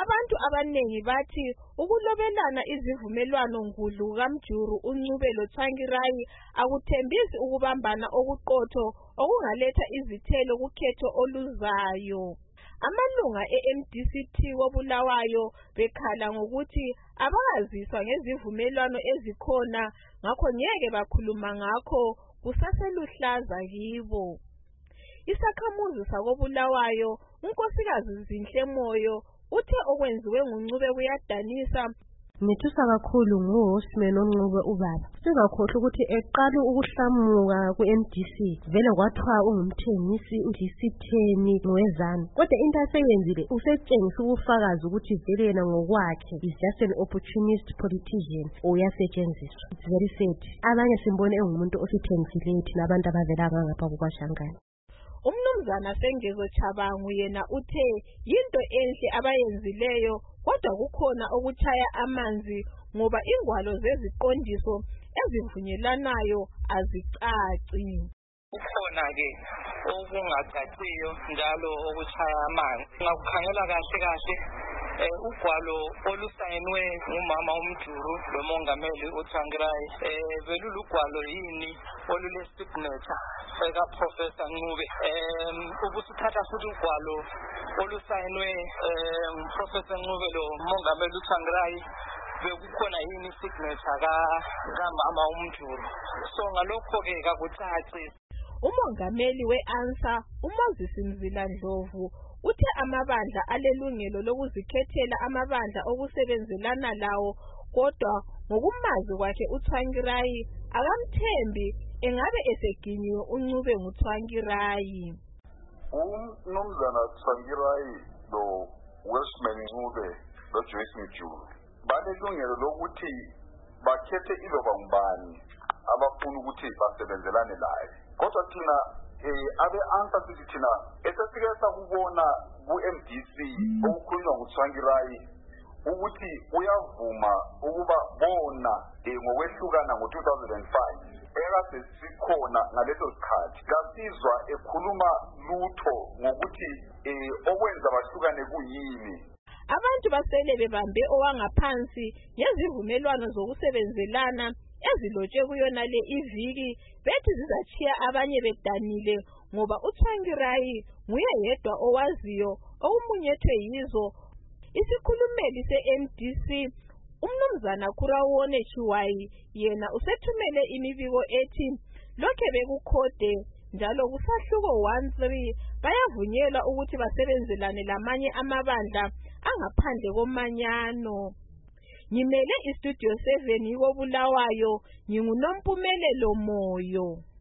Abantu abanengi bathi ukulobelana izivumelwano ngudlu kaMjuru uNcube loTsvangirai akuthembisi ukubambana okuqotho okungaletha izithelo kukhetho oluzayo. Amalunga eMDC-T koBulawayo bekhala ngokuthi abakaziswa ngezivumelwano ezikhona ngakho ngeke bakhuluma ngakho kusaseluhlaza kibo. Isakhamuzi sakoBulawayo uNkosikazi Zinhle Moyo uthe okwenziwe nguNcube kuyadanisa. Nithusa kakhulu nguHosman uNcube ubaba. Singakhohlwa ukuthi eqala ukuhlamuka ku-MDC vele kwathiwa ungumthengisi udisitheni ngwezana. Kodwa into aseyenzile usetshengisa ubufakazi ukuthi vele yena ngokwakhe is just an opportunist politician oyasetshenziswa. It's very sad. Abanye simbone engumuntu osithengisileyo thina abantu abavela ngapha kukaShangani. Umnumzana Sengezo Chabangu yena uthe yinto enhle abayenzileyo kodwa kukhona okuchaya amanzi ngoba ingwalo zeziqondiso ezivunyelanayo azicaci. Kukhona ke okungacaciyo njalo okuchaya amanzi. Ngakukhangela kahle ugwalo olusayinwe ngumama uMjuru lomongameli uTsvangirai belulugwalo yini olule-signature eka-Professor Ncube. Ubusithatha futhi ugwalo olusayinwe Professor Ncube lomongameli uTsvangirai bekukhona yini signature kamama uMjuru. So ngalokho-ke kakucaci. Umongameli we-ANSA uMoses Mzila Ndlovu uthe amabandla alelungelo lokuzikhethela amabandla okusebenzelana lawo kodwa ngokumazi kwakhe uTsvangirai akamthembi engabe eseginyiwe uNcube nguTsvangirai. Umnumzana Tsvangirai lo Westman Ncube lo Joyce Mjuru banelungelo lokuthi bakhethe iloba ngubani abafuna ukuthi basebenzelane laye. Kodwa thina abe-ANSA sithi thina esesike sakubona ku-MDC okukhulunywa nguTsvangirai ukuthi uyavuma ukuba bona ngokwehlukana ngo-2005 ekade sikhona ngaleso sikhathi kasizwa ekhuluma lutho ngokuthi okwenza bahlukane kuyini. Abantu basele bebambe owangaphansi ngezivumelwano zokusebenzelana ezilotshwe kuyona le iviki bethi zizachiya abanye bedanile ngoba uTsvangirai nguye yedwa owaziyo okumunyethwe yizo. Isikhulumeli se-MDC umnumzana Kurawone Chiwayi yena usethumele imibiko ethi lokhe bekukhode njalo kusahluko 13 bayavunyelwa ukuthi basebenzelane lamanye amabandla angaphandle komanyano. Ngimele iStudio 7 koBulawayo nginguNompumelelo Moyo.